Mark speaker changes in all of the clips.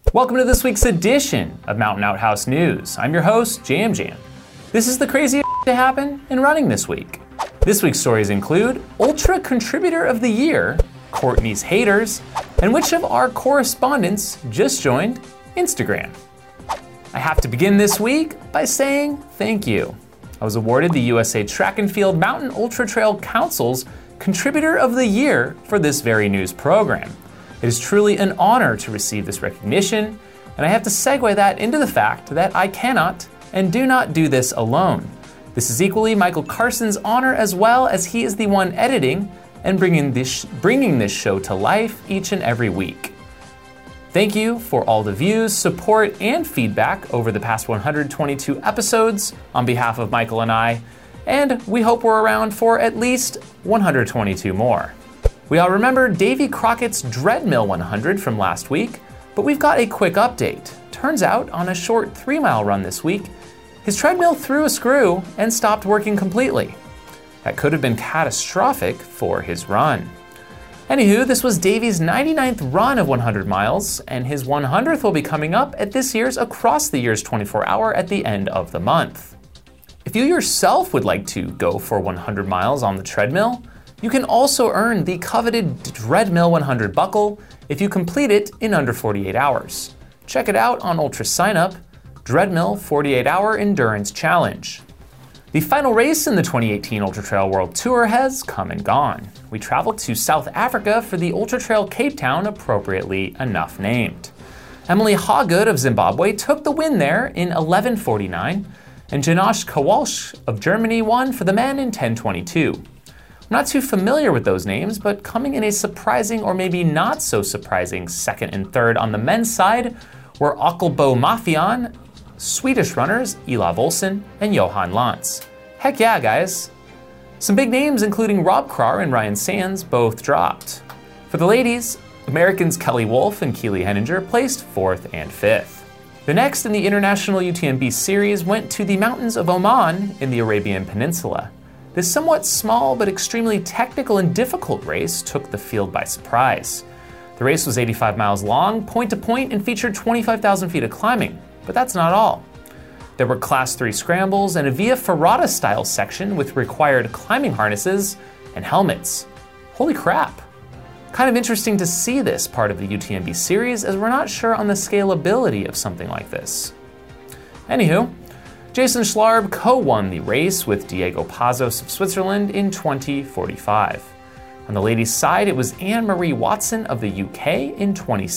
Speaker 1: Welcome to this week's edition of Mountain Outhouse News. I'm your host, Jam Jam. This is the craziest to happen in running this week. This week's stories include Ultra Contributor of the Year, Courtney's haters, and which of our correspondents just joined Instagram. I have to begin this week by saying thank you. I was awarded the USA Track and Field Mountain Ultra Trail Council's Contributor of the Year for this very news program. It is truly an honor to receive this recognition, and I have to segue that into the fact that I cannot and do not do this alone. This is equally Michael Carson's honor, as well as he is the one editing and bringing this show to life each and every week. Thank you for all the views, support, and feedback over the past 122 episodes on behalf of Michael and I, and we hope we're around for at least 122 more. We all remember Davy Crockett's Dreadmill 100 from last week, but we've got a quick update. Turns out, on a short 3-mile run this week, his treadmill threw a screw and stopped working completely. That could have been catastrophic for his run. Anywho, this was Davy's 99th run of 100 miles, and his 100th will be coming up at this year's Across the Years 24-hour at the end of the month. If you yourself would like to go for 100 miles on the treadmill, you can also earn the coveted Dreadmill 100 buckle if you complete it in under 48 hours. Check it out on Ultra Signup, Dreadmill 48-Hour Endurance Challenge. The final race in the 2018 Ultra Trail World Tour has come and gone. We traveled to South Africa for the Ultra Trail Cape Town, appropriately enough named. Emily Hawgood of Zimbabwe took the win there in 11:49, and Janosch Kowalsch of Germany won for the men in 10:22. I'm not too familiar with those names, but coming in a surprising or maybe not so surprising second and third on the men's side were Ockelbo Mafian, Swedish runners Olav Olsen and Johan Lantz. Heck yeah, guys. Some big names including Rob Krar and Ryan Sands both dropped. For the ladies, Americans Kelly Wolf and Keely Henninger placed 4th and 5th. The next in the International UTMB series went to the mountains of Oman in the Arabian Peninsula. This somewhat small but extremely technical and difficult race took the field by surprise. The race was 85 miles long, point to point, and featured 25,000 feet of climbing, but that's not all. There were Class 3 scrambles and a Via Ferrata style section with required climbing harnesses and helmets. Holy crap. Kind of interesting to see this part of the UTMB series, as we're not sure on the scalability of something like this. Anywho, Jason Schlarb co-won the race with Diego Pazos of Switzerland in 20:45. On the ladies' side, it was Anne-Marie Watson of the UK in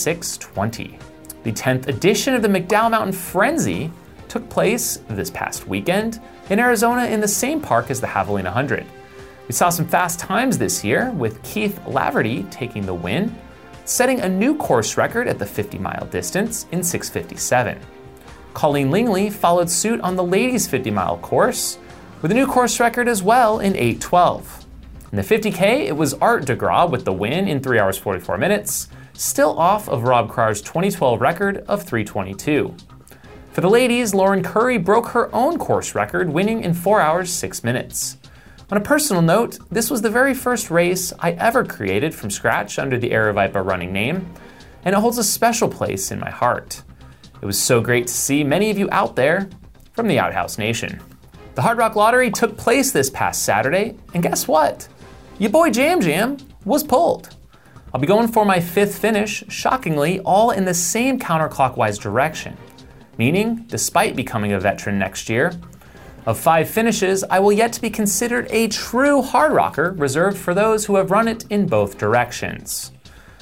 Speaker 1: 26:20. The 10th edition of the McDowell Mountain Frenzy took place this past weekend in Arizona in the same park as the Javelina 100. We saw some fast times this year, with Keith Laverty taking the win, setting a new course record at the 50-mile distance in 6:57. Colleen Lingley followed suit on the ladies' 50-mile course with a new course record as well in 8:12. In the 50K, it was Art DeGraw with the win in 3 hours 44 minutes, still off of Rob Krar's 2012 record of 3:22. For the ladies, Lauren Curry broke her own course record, winning in 4 hours 6 minutes. On a personal note, this was the very first race I ever created from scratch under the Aravaipa running name, and it holds a special place in my heart. It was so great to see many of you out there from the Outhouse Nation. The Hard Rock Lottery took place this past Saturday, and guess what? Your boy Jam Jam was pulled. I'll be going for my 5th finish, shockingly, all in the same counterclockwise direction. Meaning, despite becoming a veteran next year, of 5 finishes, I will yet to be considered a true hard rocker, reserved for those who have run it in both directions.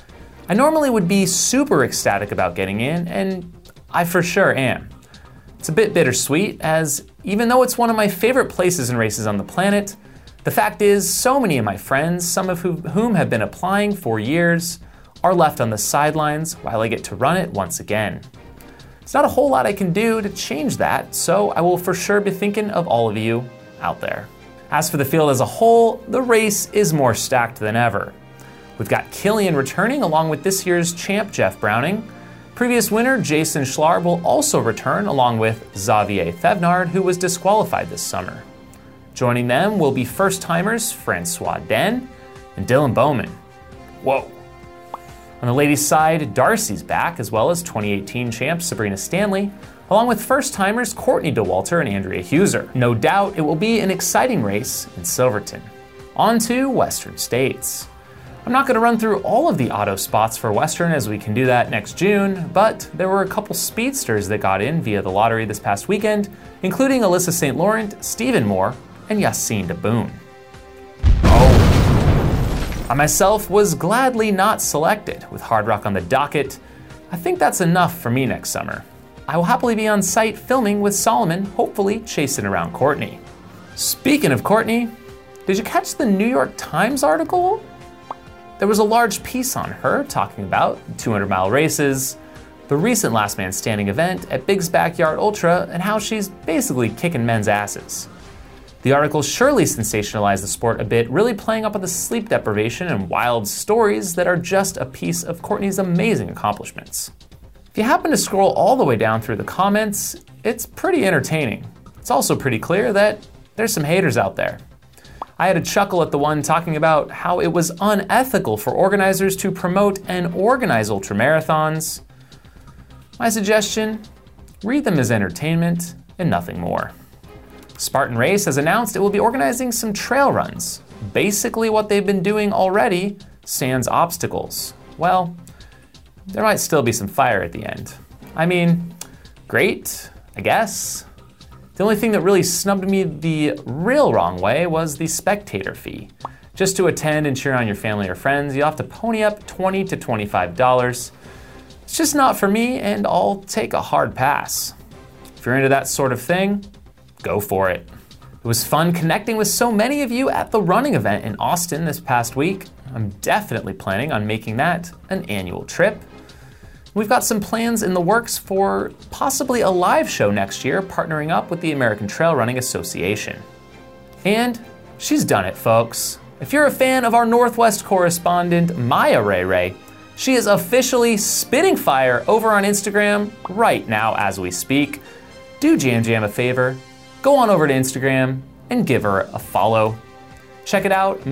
Speaker 1: I normally would be super ecstatic about getting in, and I for sure am. It's a bit bittersweet, as even though it's one of my favorite places and races on the planet, the fact is so many of my friends, some of whom have been applying for years, are left on the sidelines while I get to run it once again. There's not a whole lot I can do to change that, so I will for sure be thinking of all of you out there. As for the field as a whole, the race is more stacked than ever. We've got Killian returning along with this year's champ Jeff Browning. Previous winner Jason Schlarb will also return along with Xavier Thevnard, who was disqualified this summer. Joining them will be first-timers Francois Den and Dylan Bowman. Whoa. On the ladies' side, Darcy's back, as well as 2018 champ Sabrina Stanley, along with first-timers Courtney Dauwalter and Andrea Heuser. No doubt it will be an exciting race in Silverton. On to Western States. I'm not going to run through all of the auto spots for Western, as we can do that next June, but there were a couple speedsters that got in via the lottery this past weekend, including Alyssa St. Laurent, Stephen Moore, and Yassine Daboun. I myself was gladly not selected. With Hard Rock on the docket, I think that's enough for me next summer. I will happily be on site filming with Solomon, hopefully chasing around Courtney. Speaking of Courtney, did you catch the New York Times article? There was a large piece on her talking about 200-mile races, the recent Last Man Standing event at Big's Backyard Ultra, and how she's basically kicking men's asses. The article surely sensationalized the sport a bit, really playing up on the sleep deprivation and wild stories that are just a piece of Courtney's amazing accomplishments. If you happen to scroll all the way down through the comments, it's pretty entertaining. It's also pretty clear that there's some haters out there. I had a chuckle at the one talking about how it was unethical for organizers to promote and organize ultramarathons. My suggestion, read them as entertainment and nothing more. Spartan Race has announced it will be organizing some trail runs, basically what they've been doing already, sans obstacles. Well, there might still be some fire at the end. I mean, great, I guess. The only thing that really snubbed me the real wrong way was the spectator fee. Just to attend and cheer on your family or friends, you'll have to pony up $20 to $25. It's just not for me, and I'll take a hard pass. If you're into that sort of thing, go for it. It was fun connecting with so many of you at the running event in Austin this past week. I'm definitely planning on making that an annual trip. We've got some plans in the works for possibly a live show next year, partnering up with the American Trail Running Association. And she's done it, folks. If you're a fan of our Northwest correspondent, Maya Ray Ray, she is officially spitting fire over on Instagram right now as we speak. Do Jam Jam a favor. Go on over to Instagram and give her a follow. Check it out,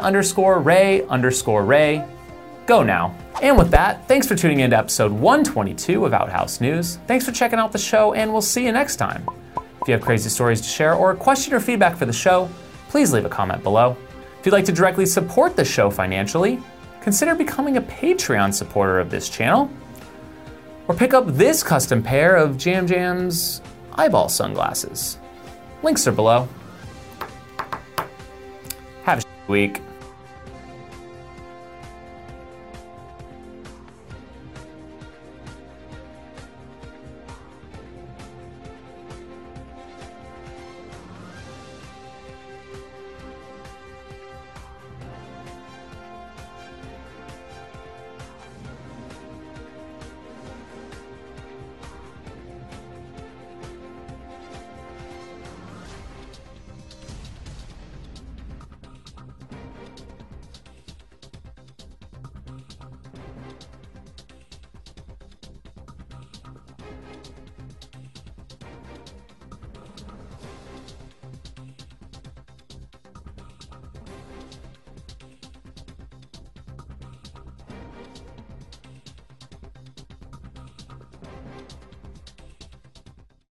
Speaker 1: Maya_Ray_Ray. Go now. And with that, thanks for tuning in to episode 122 of Outhouse News. Thanks for checking out the show, and we'll see you next time. If you have crazy stories to share or a question or feedback for the show, please leave a comment below. If you'd like to directly support the show financially, consider becoming a Patreon supporter of this channel, or pick up this custom pair of Jam Jam's eyeball sunglasses. Links are below. Have a week.